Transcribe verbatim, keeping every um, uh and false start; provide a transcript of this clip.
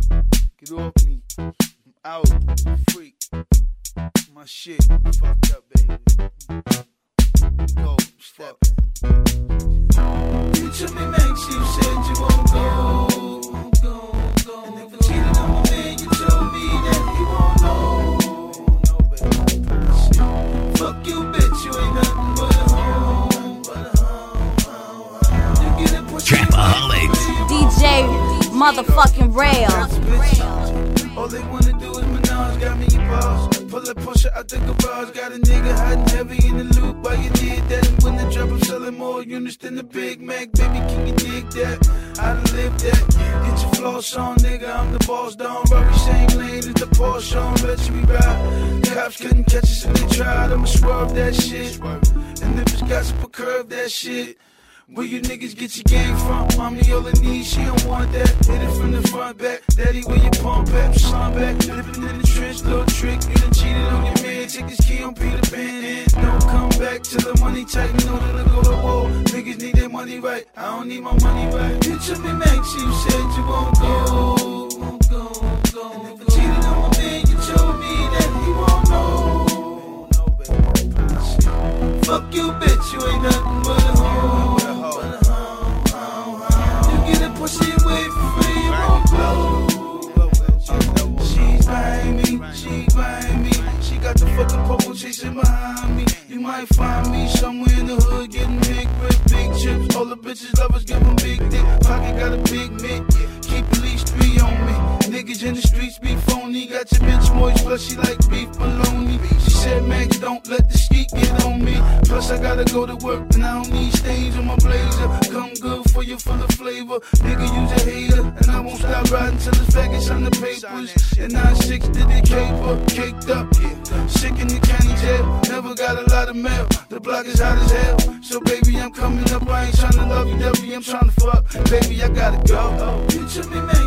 Get off me. I'm out. Freak. My shit. Fucked up, baby. Go. Step. You told me, Max, you said you won't go. Go, go. And if I cheated on my man, you told me that he won't know. Fuck you, bitch. You ain't nothing but a home. But a home, home, home. You get it, push Trapaholics. D J motherfucking Rail. All they wanna do is menage, got me your balls. Pull a pusher out the garage, got a nigga hiding heavy in the loop. Why you did that? And when the drop, I'm selling more units than the Big Mac. Baby, can you dig that? I done lived that. Get your floss on, nigga, I'm the boss. Don't worry, same lane as the Porsche on. Bet you we ride. Cops couldn't catch us if they tried. I'ma swerve that shit. And if it's gossip, I'll curve that shit. Where you niggas get your game from? Mommy all I need, she don't want that. Hit it from the front back. Daddy, where you pump at? Slime back. Living in the trench, little trick. You done cheated on your man. Take his key on Peter Pan. And don't come back till the money tight. Know that I go to war. Niggas need their money right. I don't need my money right. You told me, Max, you said you won't go. Won't go, won't go. And if I cheated on my man, you told me that he won't know. Fuck you, bitch. You ain't nothing but a hoe. Pussy away for free, it won't blow. She's behind me, she behind me. She got the fucking purple chasing behind me. You might find me somewhere in the hood getting big with big chips. All the bitches lovers give them big dick. Pocket got a big mitt. Keep at least three on me. Niggas in the streets be phony. Got your bitch moist, plus she like beef bologna. She said, Max, don't let the ski get on me. Plus I gotta go to work and I don't need stains on my blazer. Come good for you, full of flavor. Nigga, you's a hater, and I won't stop riding till it's Vegas on the papers. And nine six did the caper, caked up, yeah. Sick in the county jail, never got a lot of mail. The block is hot as hell, so baby I'm coming up. I ain't tryna love you, W, I'm tryna fuck. Baby, I gotta go. You took me, man.